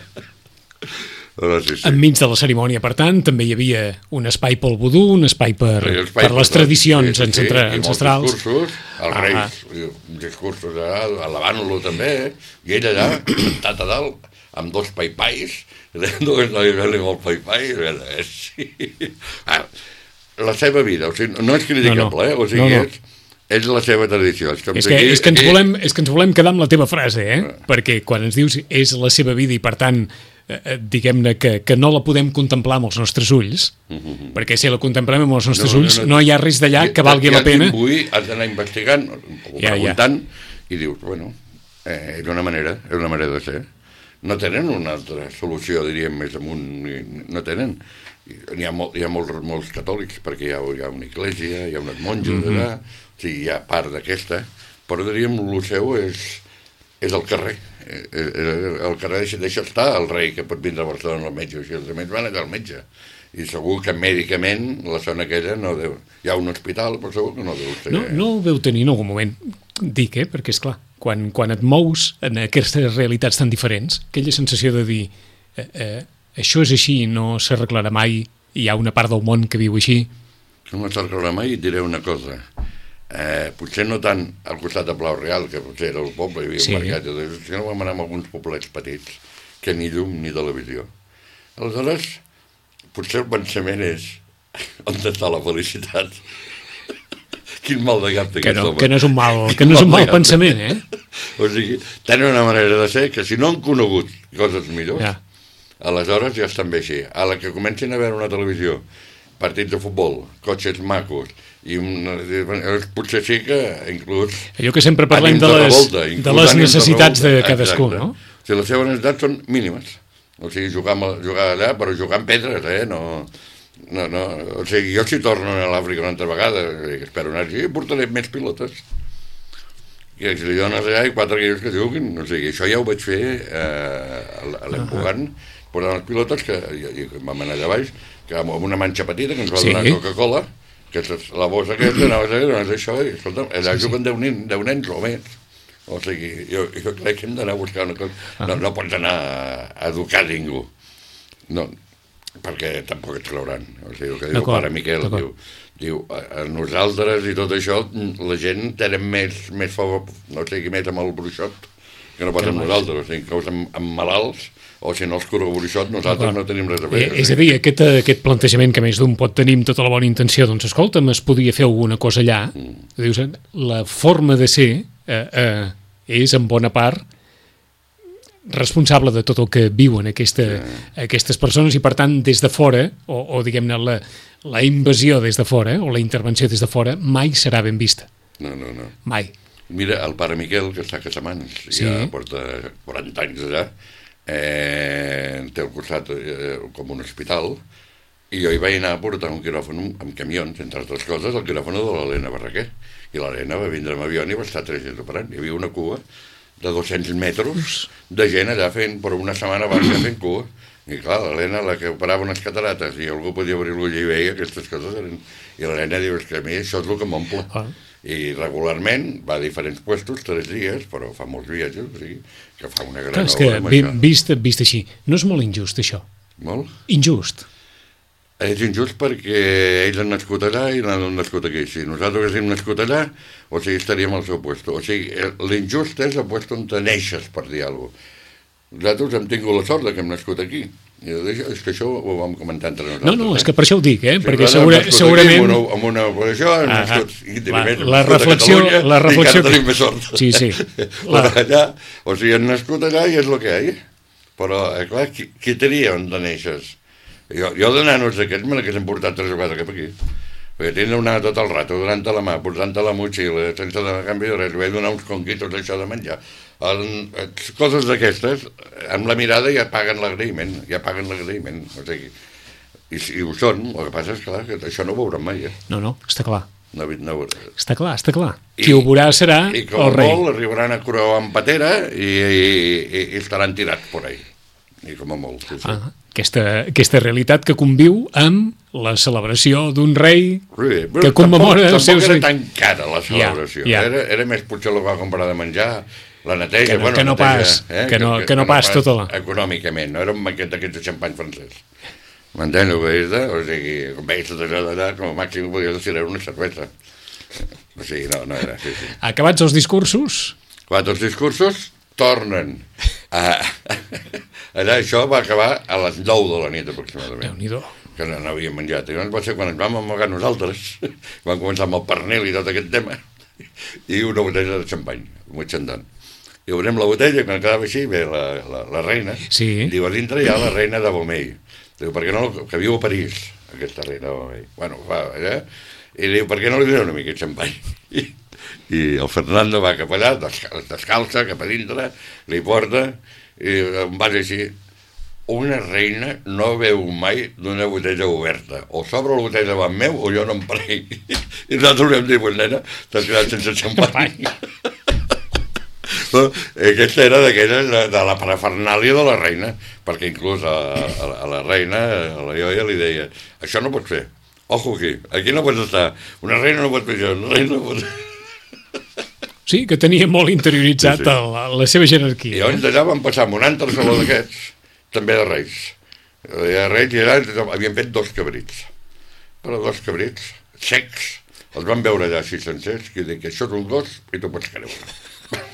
Però sí, sí. Enmig de la cerimònia, per tant, també hi havia un espai pel vudú, un espai per, sí, espai per les per tradicions sí, sí, ancestrals. Sí, i molts discursos, els ah. reis, discursos alabant-lo també, i ell allà, sentat a dalt, amb dos paipais, dos noies amb el paipai, sí. Ah, la seva vida, o sigui, no és criticable, no, no. eh? O sigui, no, no. És, és la seva tradició. És que, és que, és, que ens volem, és que ens volem quedar amb la teva frase, eh? Ah. Perquè quan ens dius és la seva vida i, per tant, eh, diguem-ne que, que no la podem contemplar amb els nostres ulls, mm-hmm. perquè si la contemplem amb els nostres no, ulls no, no, no hi ha res d'allà que valgui la pena. Avui has d'anar investigant, o ja, preguntant, ja. I dius, bueno, eh, és una manera, és una manera de ser. No tenen una altra solució, diríem, més amunt, no tenen. Hi ha, molt, hi ha molts, molts catòlics, perquè hi ha, hi ha una església, hi ha unes monges mm-hmm. allà, o sigui, hi ha part d'aquesta, però diríem, el seu és, és el carrer. El carrer deixa, deixa estar el rei, que pot vindre a Barcelona al metge, o sigui, els altres van allà al metge. I segur que mèdicament la zona aquella no deu... Hi ha un hospital, però segur que no deu ser... No, no ho deu tenir en algun moment, dic, eh? Perquè, és clar, quan, quan et mous en aquestes realitats tan diferents, aquella sensació de dir... Eh, eh, això és així, no s'arreglarà mai, hi ha una part del món que viu així. No s'arreglarà mai, i et diré una cosa. Eh, potser no tant al costat de Palau Real, que potser era el poble, hi havia sí. un mercat, si no vam anar amb alguns poblets petits, que ni llum ni televisió. Aleshores, potser el pensament és on està la felicitat? Quin mal de cap d'aquest no, home. Que no és un mal, que no és un mal pensament, eh? O sigui, tenen una manera de ser que si no han conegut coses millors, ja. Aleshores ja estan bé així. A la que comencin a veure una televisió, partits de futbol, cotxes macos, i una, potser sí que inclús... Allò que sempre parlem de les, revolta, de les necessitats de, de cadascú, exacte. No? O sigui, les seves necessitats són mínimes. O sigui, jugar, jugar allà, però jugar amb pedres, eh? No, no, no. O sigui, jo si torno a l'Àfrica una altra vegada, espero anar-hi, portaré més pilotes. I si li dones allà i quatre guios que juguin, o sigui, això ja ho vaig fer eh, a l'Empogant, uh -huh. portant els pilotes, que i, i vam anar allà baix, que amb una manxa petita que ens va sí. donar Coca-Cola, que és la bossa aquesta, anaves a dir, això, i escolta, allà sí, juguen sí. deu, nen, deu nens o més. O sigui, jo, jo crec que hem d'anar a buscar una cosa. Uh -huh. No, no pots anar a educar ningú. No, perquè tampoc et creuran. O sigui, el que diu el pare Miquel, diu, diu, a, a nosaltres i tot això, la gent tenen més, més favor, no sé, més amb el bruixot, que no pas amb nosaltres, o sigui, que amb, amb malalts, o si no els cura bruixot, nosaltres no tenim res a fer. Eh, és a dir, aquest, aquest plantejament que més d'un pot tenir amb tota la bona intenció, doncs escolta'm, es podria fer alguna cosa allà, mm. dius, la forma de ser eh, eh, és en bona part responsable de tot el que viuen aquesta, sí. aquestes persones, i per tant des de fora, o, o diguem-ne la, la invasió des de fora, o la intervenció des de fora, mai serà ben vista. No, no, no. Mai. Mira, el pare Miquel, que està a Casamans, sí. ja porta quaranta anys allà, eh, té al costat eh, com un hospital, i jo hi vaig anar a portar un quiròfon amb camions, entre altres coses, el quiròfon de l'Helena Barraquer, i l'Helena va vindre amb avió i va estar tres dies operant. Hi havia una cua de dos-cents metres de gent allà fent, per una setmana va fent cua, I clar, l'Helena, la que operava unes catarates, i algú podia obrir l'ull i veia aquestes coses, eren... i l'Helena diu, és que a mi això és el que m'omple. Ah. I regularment va a diferents puestos, tres dies, però fa molts viatges, o sigui, que fa una gran clar, és que vi, vist, vist així, no és molt injust, això? Molt? Injust. És injust perquè ells han nascut allà i no han nascut aquí. Si nosaltres haguéssim nascut allà, o sigui, estaríem al seu puesto. O sigui, l'injust és el puesto on te neixes, per dir alguna cosa. Nosaltres hem tingut la sort que hem nascut aquí. I és que això ho vam comentar entre nosaltres. No, no, és que per això ho dic, eh? Sí, perquè segura, segurament... Amb una, amb una operació hem ah, nascut... La, la reflexió... La reflexió... I encara tenim més sort. Sí, sí. La... Però allà, o sigui, hem nascut allà i és el que hi ha. Però, eh, clar, qui, qui tenia on te neixes? Jo, jo de nanos d'aquests me n'hagués portat tres o quatre cap aquí. Perquè tenia d'anar tot el rato, donant-te la mà, posant-te la motxilla, sense de canvi de res, vaig donar uns conquitos d'això de menjar. El, coses d'aquestes, amb la mirada ja paguen l'agraïment, ja paguen l'agraïment. O sigui, i, i ho són, el que passa és clar, que això no ho veurem mai, eh? No, no, està clar. No, no, està clar, està clar. I, qui ho veurà serà i, i com el rei. I com molt arribaran a creuar en patera i, i, i, i estaran tirats por ahí. I com a molt, sí, sí. Ah, aquesta, aquesta realitat que conviu amb la celebració d'un rei sí, que commemora tampoc, els seus... Tampoc era tan cara la celebració. Ja, ja. Era, era més potser el que va comprar de menjar, la neteja... Que no, bueno, que no neteja, pas, eh? que no, que, que no, no pas, pas tota la... Econòmicament, no era un maquet d'aquests de xampany francès. M'entens el que és? De? O sigui, com veus tot allò d'allà, com a màxim podies decidir una cervesa. O sigui, no, no era... Sí, sí. Acabats els discursos... Acabats els discursos, tornen a... Allà això va acabar a les nou de la nit aproximadament. Déu-n'hi-do. Que no, no havíem menjat. I llavors va ser quan ens vam amagar nosaltres, vam començar amb el pernil i tot aquest tema, i una botella de xampany, molt xandant. I obrem la botella, quan quedava així, ve la, la, la reina, sí. Diu, a dintre hi ha la reina de Beaumey. Diu, per què no, que viu a París, aquesta reina de Beaumey. Bueno, va allà, i diu, per què no li doneu una mica de xampany? I, i el Fernando va cap allà, descalça, cap a dintre, li porta, i em va dir així, una reina no veu mai d'una botella oberta, o s'obre la botella davant meu o jo no em pregui. I nosaltres li vam dir, pues nena, t'has quedat sense xampany. No, aquesta era d'aquella de, de la parafernàlia de la reina, perquè inclús a, a, a la reina, a la joia, li deia, això no pots fer, ojo aquí, aquí no pots estar, una reina no pot fer això, una reina no pot fer. Sí, que tenia molt interioritzat sí, sí. La, la seva jerarquia. I llavors d'allà vam passar amb un altre saló d'aquests, també de Reis. De Reis i allà havien fet dos cabrits. Però dos cabrits secs, els van veure allà així sencers, que dic, això és un gos i tu pots creure.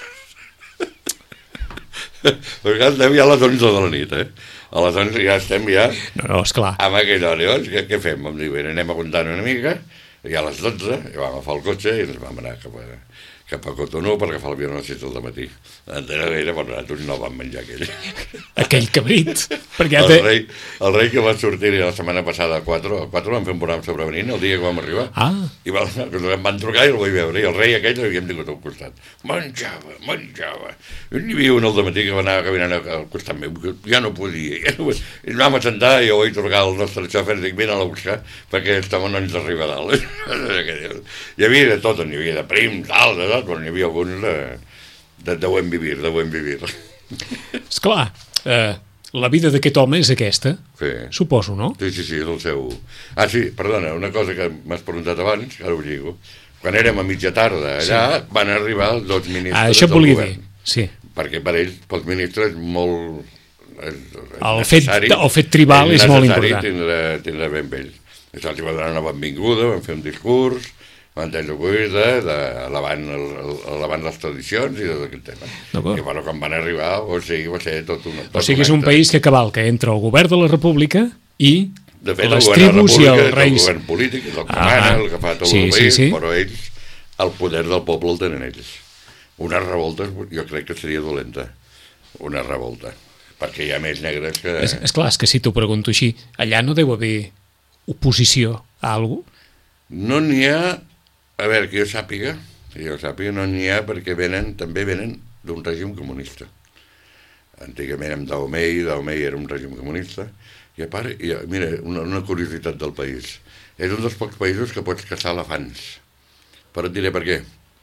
Perquè estem ja a les onze de la nit, eh? A les onze ja estem ja... No, no, esclar. Amb aquella hora, llavors, què, què fem? Vam dir, bé, anem a comptar una mica, i a les dotze vam agafar el cotxe i ens vam anar cap a... cap a Cotonou per agafar el avió a les sis del matí. Era per nosaltres no vam menjar aquell. Aquell cabrit. Perquè el, te... rei, el rei que va sortir la setmana passada a quatre, a quatre vam fer un programa sobre Benín el dia que vam arribar. Ah. I va, em van trucar i el vaig veure. I el rei aquell l'havíem tingut al costat. Menjava, menjava. I n'hi havia un al dematí que va anar caminant al costat meu, que ja no podia. Ja no podia. I ens vam assentar i jo vaig trucar al nostre xòfer i dic, vine a buscar perquè aquest home no ens arriba a dalt. Hi havia de tot, n'hi havia de prims, dalt, de tot, però n'hi havia alguns de, de, de buen vivir, de buen vivir. Esclar, eh, la vida d'aquest home és aquesta, sí. Suposo, no? Sí, sí, sí, és el seu... Ah, sí, perdona, una cosa que m'has preguntat abans, que ara ho digo. Quan érem a mitja tarda allà, sí. Van arribar els dos ministres ah, això del volia govern. Dir, sí. Perquè per ells, pels ministres, molt... És, és el, fet, el fet tribal és, és molt important. És necessari tindre, tindre ben vells. Això els va donar una benvinguda, van fer un discurs, van tenir cuida, elevant, el, elevant les tradicions i tot aquest tema. I bueno, quan van arribar, o sigui, va ser tot un... Tot o sigui, és un país que cavalca entre el govern de la República i de fet, les el tribus i els reis. El govern polític és el que mana, ah, el que fa tot sí, el país, sí, sí. Però ells, el poder del poble el tenen ells. Una revolta, jo crec que seria dolenta, una revolta, perquè hi ha més negres que... És, és clar, és que si t'ho pregunto així, allà no deu haver oposició a algú? No n'hi ha, a veure, que jo sàpiga, que jo sàpiga, no n'hi ha perquè venen, també venen d'un règim comunista. Antigament amb Dahomey, Dahomey era un règim comunista, i a part, i, mira, una, una curiositat del país, és un dels pocs països que pots caçar elefants. Però et diré per què.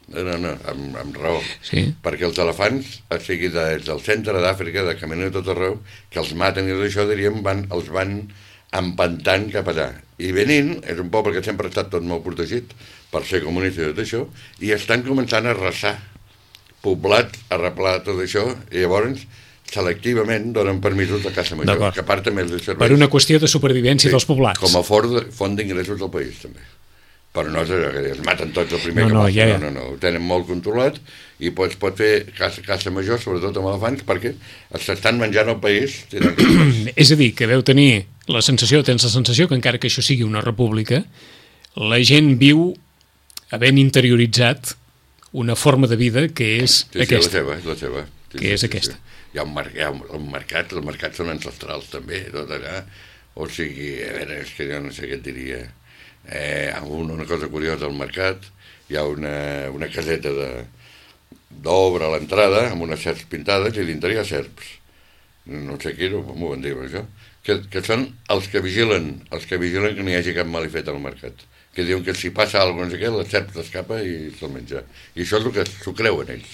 no, no, amb, amb raó. Sí. Perquè els elefants, o sigui, des del centre d'Àfrica, de camí de tot arreu, que els maten i això, diríem, van, els van empantant cap allà. I Benín és un poble que sempre ha estat tot molt protegit per ser comunista i tot això, i estan començant a arrasar poblats, a replar tot això, i llavors selectivament donen permisos de caça major, que a part també els serveix. Per una qüestió de supervivència sí, dels poblats. Com a font d'ingressos del país, també. Però no és que es maten tots el primer no, que no, passa, ja, ja. no, no, no, ho tenen molt controlat i pots, pot fer caça, caça major, sobretot amb elefants, perquè s'estan menjant el país. És a dir, que deu tenir la sensació, tens la sensació que encara que això sigui una república, la gent viu havent interioritzat una forma de vida que és sí, aquesta. Sí, la seva, és la seva. Sí, que sí, és sí, aquesta. Sí. Hi ha un, mar, hi ha un mercat, els mercats són ancestrals també, tot allà. O sigui, a veure, és que jo no sé què et diria. Eh, una, una cosa curiosa al mercat, hi ha una, una caseta d'obra a l'entrada amb unes serps pintades i dintre hi ha serps. No sé qui, no m'ho van dir això. Que, que són els que vigilen, els que vigilen que no hi hagi cap mal fet al mercat. Que diuen que si passa alguna cosa, no sé què, la serp s'escapa i se'l menja. I això és el que s'ho creuen ells.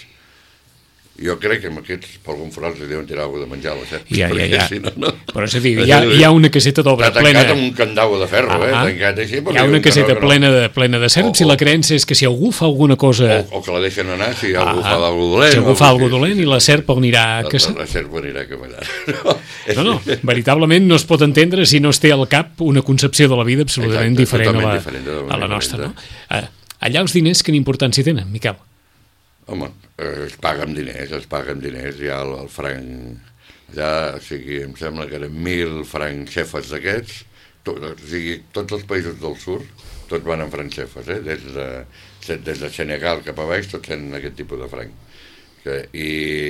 Jo crec que amb aquests, per algun forat, li deuen tirar alguna de menjar a la serp. Ja, ja, ja. Si no, no. Però és a dir, hi ha, hi ha una caseta d'obra plena... Està tancat amb un candau de ferro, ah, eh? Tancat així, hi ha una caseta plena de, plena de serps o, o, i la creença és que si algú fa alguna cosa... O, o que la deixen anar, si ah, algú fa alguna dolent... Si algú fa alguna dolent i la serp anirà a caçar. La, la serp anirà a camellar. No, no, no, veritablement no es pot entendre si no es té al cap una concepció de la vida absolutament exacte, diferent, a la, diferent a la nostra. No? Allà els diners, quina importància tenen, Miquel? Home, eh, es paguen diners, es paguen diners, ja el, el franc, allà, o sigui, em sembla que eren mil francs xefes d'aquests, tot, o sigui, tots els països del sud, tots van en francs xefes, eh? des, de, des de Senegal cap a baix, tots tenen aquest tipus de franc, que, i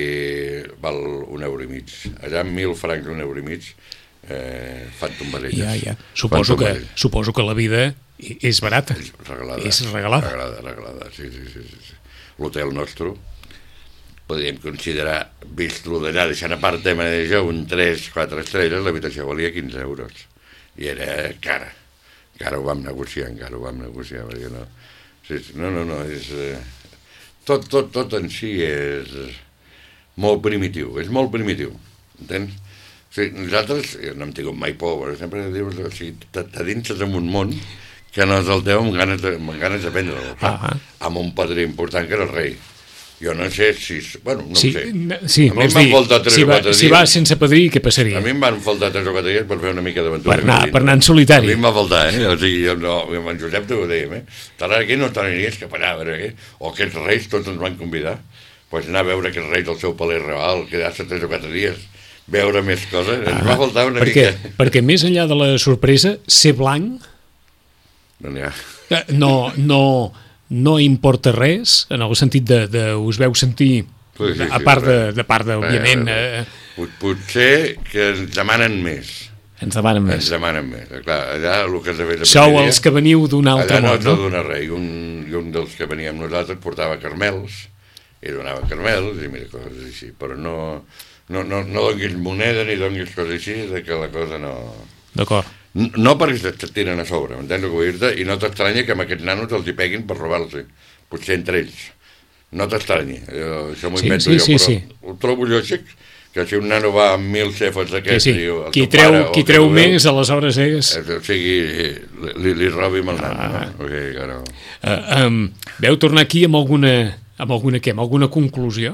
val un euro i mig, allà mil francs, un euro i mig, eh, fan tombarelles. Ja, ja, suposo que, suposo que la vida és barata, és regalada, és regalada. Regalada, regalada, sí, sí, sí, sí. L'hotel nostre podríem considerar, vist lo d'allà, deixant a part tema d'això, un tres quatre estrelles, l'habitació valia quinze euros. I era cara. Encara ho vam negociar, encara ho vam negociar, perquè no... Sí, no, no, no, és... Eh, tot, tot, tot en si és molt primitiu, és molt primitiu, entens? O sigui, nosaltres, no hem tingut mai por, però sempre dius, o sigui, t'adinses en un món que no és el teu amb ganes de, amb ganes d'aprendre-lo, ah, amb un padrí important que era el rei. Jo no sé si... Bueno, no sí, ho sé. Sí, a mi em van faltar tres si o quatre va, dies. Si va sense padrí, què passaria? A mi em van faltar tres o quatre dies per fer una mica d'aventura. Per anar, per anar en solitari. A mi em va faltar, eh? O sigui, jo, no, amb en Josep t'ho dèiem, eh? T'ara aquí no t'aniries cap allà, eh? O aquests reis tots ens van convidar. Pues anar a veure aquests reis del seu paler real, quedar-se tres o quatre dies, veure més coses. Ens ah, va faltar una perquè, mica... Perquè més enllà de la sorpresa, ser blanc... No n'hi ha... No, no, no importa res, en el sentit de, de us veu sentir, sí, sí, a part, sí, de, de part de, òbviament... Eh, Pot, potser que ens demanen més. Ens demanen més. Ens demanen més. Clar, allà el que has de fer... Sou els que veniu d'un altre món, no? Allà no d'una rei. Un, I un dels que veníem nosaltres portava carmels, i donava carmels, i mira, coses així. Però no, no, no, no donguis moneda ni donguis coses així, de que la cosa no... D'acord. No perquè et tiren a sobre, m'entens el que vull dir-te? I no t'estranya que amb aquests nanos els hi peguin per robar-los, potser entre ells. No t'estranyi, això m'ho sí, invento sí, jo, sí, però sí. Ho trobo lògic, que si un nano va amb mil cefes d'aquests... Sí, sí. Diu, qui treu, pare, qui treu més, aleshores és... O sigui, li, li robi amb el nano, ah. no? Okay, claro. uh, um, veu tornar aquí amb alguna, amb alguna, què, amb alguna conclusió?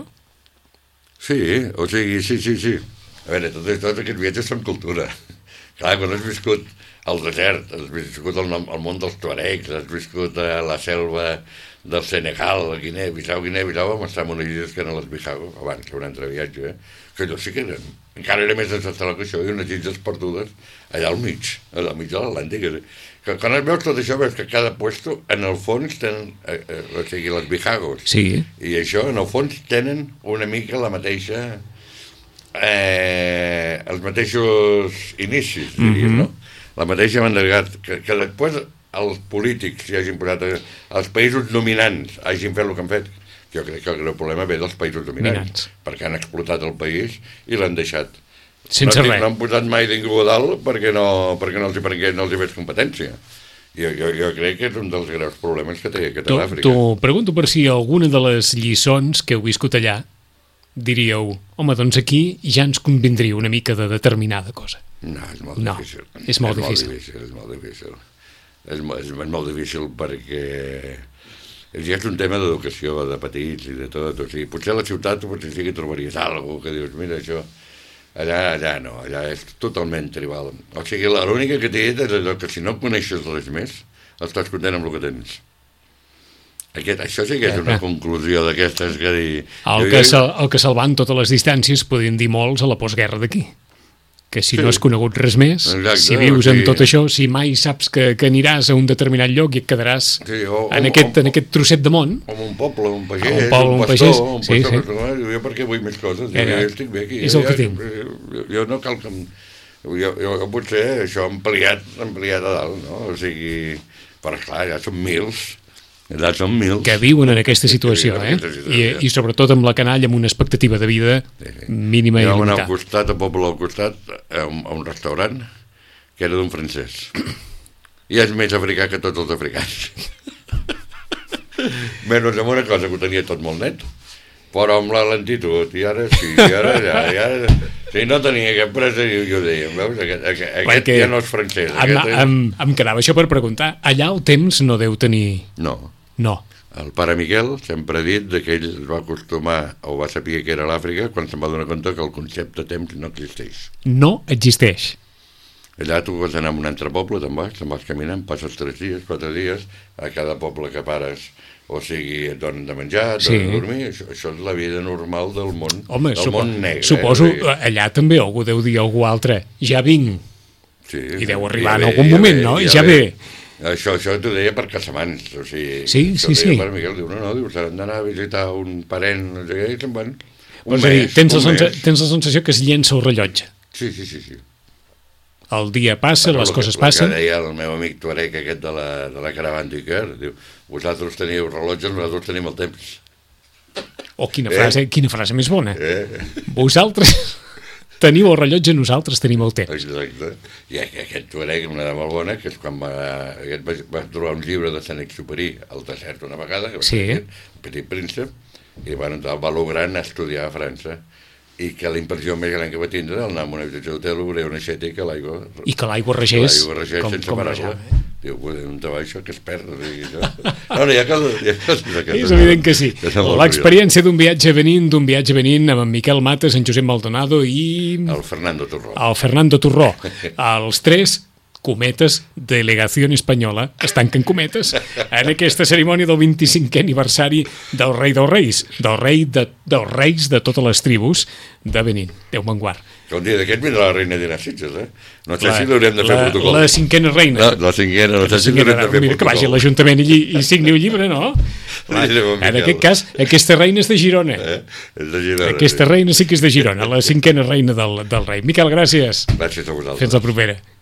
Sí, o sigui, sí, sí, sí. A veure, tots, tots aquests viatges són cultura. Clar, quan has viscut al desert, has viscut al, al món dels tuaregs, has viscut a la selva del Senegal, a Guinea, Bissau, Guinea, Bissau, vam estar en unes illes que eren les Bijago, abans que un altre viatge, eh? Que allò sí que eren, encara era més ancestral que això, i unes illes perdudes allà al mig, allà al mig de l'Atlàntic. Que quan es veus tot això, veus que cada puesto, en el fons, tenen, eh, eh, o sigui, les Bijagos, sí. I això, en el fons, tenen una mica la mateixa... Eh, els mateixos inicis, diries, mm-hmm. no? La mateixa mandat, que, que després els polítics s'hi hagin posat, els països dominants hagin fet el que han fet. Jo crec que el greu problema ve dels països dominants, Minants. Perquè han explotat el país i l'han deixat. Sense no, res. No han posat mai ningú a dalt perquè no, perquè no els hi prengués, no els hi fes competència. Jo, jo, jo crec que és un dels greus problemes que té, que té T'ho l'Àfrica. t'ho pregunto per si alguna de les lliçons que heu viscut allà diríeu, home, doncs aquí ja ens convindria una mica de determinada cosa. No, és molt No, difícil. és molt difícil. És molt difícil. És, mo- és, és molt difícil perquè ja és un tema d'educació, de petits i de tot. O sigui, potser a la ciutat potser sí que trobaries alguna cosa que dius, mira, això... Allà, allà no, allà és totalment tribal. O sigui, la- l'única que té és allò que si no coneixes res més, estàs content amb el que tens. Aquest, això sí que és una Eh, conclusió d'aquestes que dir... El jo- que, jo- se, el que se'l van totes les distàncies podien dir molts a la postguerra d'aquí. Que si Sí. no has conegut res més, Exacte, si vius o en sigui- tot això, si mai saps que, que aniràs a un determinat lloc i et quedaràs Sí, o- en, o- aquest, o- en aquest trosset de món, Com un poble, un pagès, Un poble, un un pastor, pagès, un sí, pastor, sí. que no, diu, jo per què vull més coses? Eh, Jo, eh, jo estic bé aquí. és jo, el que jo, tinc. Jo, jo no cal que... Em, jo, jo, jo potser això ampliat, ampliat a dalt, no? O sigui... Però esclar, ja són mils. Ja són mils. que viuen en aquesta situació, viuen eh? en aquesta situació. I, I sobretot amb la canalla amb una expectativa de vida mínima i Jo anava al limitada. costat, a poble al costat, a un, a un restaurant que era d'un francès. I és més africà que tots els africans. Menys amb una cosa que ho tenia tot molt net, però amb la lentitud, i ara sí, i ara ja, i ara... Si no tenia cap presa, jo, jo deia, veus, aquest, aquest, aquest Perquè ja no és francès. Em, Aquest és... em, em quedava això per preguntar. Allà el temps no deu tenir... No, No. el pare Miquel sempre ha dit que ell es va acostumar o va saber que era l'Àfrica quan se'n va donar compte que el concepte temps no existeix. No existeix. Allà tu vas anar a un altre poble, te'n vas, te'n vas caminant, passes tres dies, quatre dies, a cada poble que pares, o sigui, et donen de menjar, et Sí. donen de dormir, això, això és la vida normal del món, Home, del supo món negre. suposo eh? allà també algú deu dir a algú altre. Ja vinc. Sí, I deu ja arribar en ve, algun ja moment, ve, no? I ja ja ve. ve. Això, això t'ho deia per Casamans, o sigui... Sí, això sí, ho deia sí. Per Miquel, diu, no, no, diu, s'han d'anar a visitar un parent, no sé què, i se'n van. Un És a dir, mes, tens, la un sensa, mes. tens la sensació que es llença el rellotge. Sí, sí, sí, sí. El dia passa, Però les el coses que, passen. El que deia el meu amic Tuareg, aquest de la, de la caravana d'Iker, diu, vosaltres teniu rellotges, nosaltres tenim el temps. Oh, quina Eh? frase, quina frase més bona. Eh? Vosaltres teniu el rellotge, nosaltres tenim el temps. Exacte. I aqu- aquest Tuareg, una de molt bona, que és quan va, aquest va, va trobar un llibre de Saint-Exupéry al desert una vegada, que va Sí. ser aquest, el Petit Príncep, i bueno, el va lograr anar a estudiar a França, i que la impressió més gran que va tindre al anar a una habitació d'hotel obrir una aixeta i que l'aigua... I que l'aigua regés, l'aigua regés com, sense com parar-la. rejava, eh? Diu, on te va això, que es perd? O sigui, això... No, no, hi ha coses... Hi ha coses d'aquestes. És evident que sí. Que són molt L'experiència d'un viatge a Benín, d'un viatge a Benín amb en Miquel Mates, en Josep Maldonado i curioses. El Fernando Torró. el Fernando Torró. Els tres cometes, delegació espanyola, es tanquen cometes en aquesta cerimònia del vint-i-cinquè aniversari del rei dels reis, del rei de, dels reis de totes les tribus de Benín. Déu me'n guard. Que un dia d'aquest vindrà la reina d'Inas Sitges, eh? No sé La, si l'haurem de fer la, protocol. la cinquena reina. La, la cinquena, no sé si l'haurem de fer Mira, que vagi a protocol. l'Ajuntament i, i signi un llibre, no? La, Direm a en Miquel. aquest cas, aquesta reina és de Girona. Eh? És de Girona. Aquesta sí. reina sí que és de Girona, la cinquena reina del, del rei. Miquel, gràcies. Gràcies a vosaltres. Fins la propera.